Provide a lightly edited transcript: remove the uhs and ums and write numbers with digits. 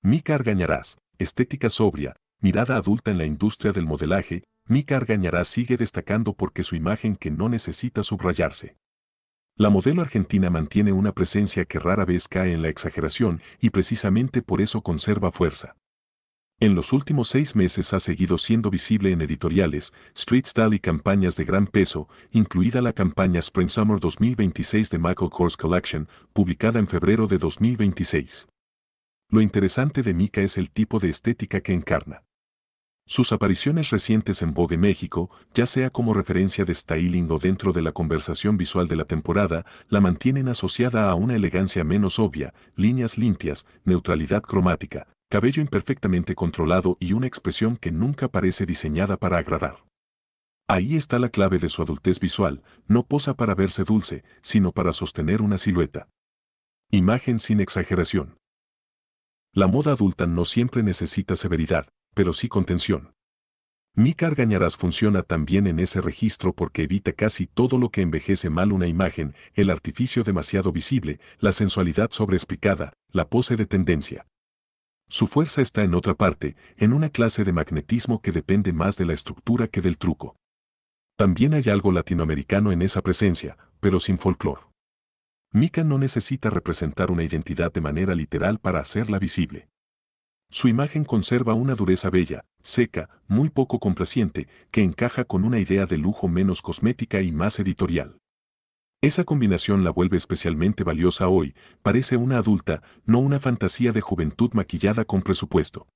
Mika Argañarás, estética sobria, mirada adulta en la industria del modelaje. Mika Argañarás sigue destacando porque su imagen que no necesita subrayarse. La modelo argentina mantiene una presencia que rara vez cae en la exageración y precisamente por eso conserva fuerza. En los últimos 6 meses ha seguido siendo visible en editoriales, street style y campañas de gran peso, incluida la campaña Spring Summer 2026 de Michael Kors Collection, publicada en febrero de 2026. Lo interesante de Mika es el tipo de estética que encarna. Sus apariciones recientes en Vogue México, ya sea como referencia de styling o dentro de la conversación visual de la temporada, la mantienen asociada a una elegancia menos obvia, líneas limpias, neutralidad cromática, cabello imperfectamente controlado y una expresión que nunca parece diseñada para agradar. Ahí está la clave de su adultez visual, no posa para verse dulce, sino para sostener una silueta. Imagen sin exageración. La moda adulta no siempre necesita severidad, pero sí contención. Mika Argañarás funciona también en ese registro porque evita casi todo lo que envejece mal una imagen, el artificio demasiado visible, la sensualidad sobreexplicada, la pose de tendencia. Su fuerza está en otra parte, en una clase de magnetismo que depende más de la estructura que del truco. También hay algo latinoamericano en esa presencia, pero sin folclore. Mika no necesita representar una identidad de manera literal para hacerla visible. Su imagen conserva una dureza bella, seca, muy poco complaciente, que encaja con una idea de lujo menos cosmética y más editorial. Esa combinación la vuelve especialmente valiosa hoy, parece una adulta, no una fantasía de juventud maquillada con presupuesto.